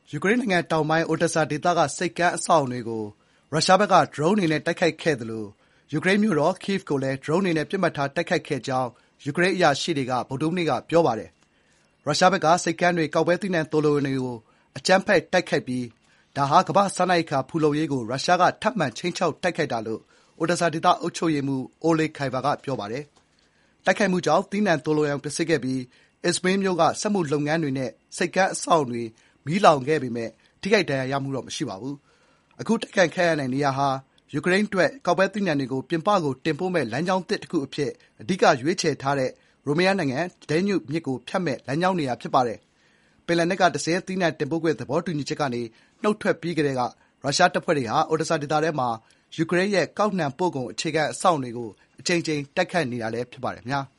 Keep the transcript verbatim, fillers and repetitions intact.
ယူကရိန်းနိုင်ငံတောင်ပိုင်း Odesa ဒေသကဆိပ်ကမ်းအဆောက်အအုံတွေကိုရုရှားဘက်ကဒရုန်းတွေနဲ့တိုက်ခိုက်ခဲ့သလိုယူကရိန်းမြို့တော် Kyiv ကိုလည်းဒရုန်းတွေနဲ့ပစ်မှတ်ထားတိုက်ခိုက်ခဲ့ကြောင်းယူကရိန်းအရာရှိတွေကဗုဒ္ဓဟူးနေ့ကပြောပါတယ်။ရုရှားဘက်ကဆိပ်ကမ်းတွေ၊ကောက်ပဲသီးနှံသိုလှောင်ရုံတွေကိုအကြမ်းဖက်တိုက်ခိုက်ပြီးဒါဟာကမ္ဘာ့စားနပ်ရိက္ခာဖူလုံရေးကိုရုရှားကထပ်မံခြိမ်းခြောက်တိုက်ခိုက်တာလို့ Odesa ဒေသအုပ်ချုပ်ရေးမှူး Oleh Kyivr ကပြောပါတယ်။တိုက်ခိုက်မှုကြောင့်သီးနှံသိုလှောင်ရုံပျက်စီးခဲ့ပြီး Izmir မြို့ကစက်မှုလုပ်ငန်းတွေနဲ့ဆိပ်ကမ်းအဆောက်အအုံတွေမီးလောင်ခဲ့ပေမယ့်ထိခိုက်ဒဏ်ရာရမှုတော့မရှိပါဘူး။အခုတိုက်ခိုက်ခံရတဲ့နေရာဟာယူကရိန်းအတွက်ကောက်ပဲသီးနှံတွေကိုပြင်ပကိုတင်ပို့မယ့်လမ်းကြောင်းသစ်တခုအဖြစ်အဓိကရွေးချယ်ထားတဲ့ရိုမေးယားနိုင်ငံ Danube မြစ်ကိုဖြတ်မယ့်လမ်းကြောင်းနေရာဖြစ်ပါတယ်။ပင်လယ်နက်ကတဆင့်သီးနှံတင်ပို့ခွင့်သဘောတူညီချက်ကနေနှုတ်ထွက်ပြီးကတည်းကရုရှားတပ်ဖွဲ့တွေဟာ Odesa ဒေသထဲမှာယူကရိန်းရဲ့ကောက်နှံပို့ကုန်အခြေခံအဆောက်အအုံတွေကိုအကြိမ်ကြိမ်တိုက်ခိုက်နေတာလည်းဖြစ်ပါတယ်ခင်ဗျာ။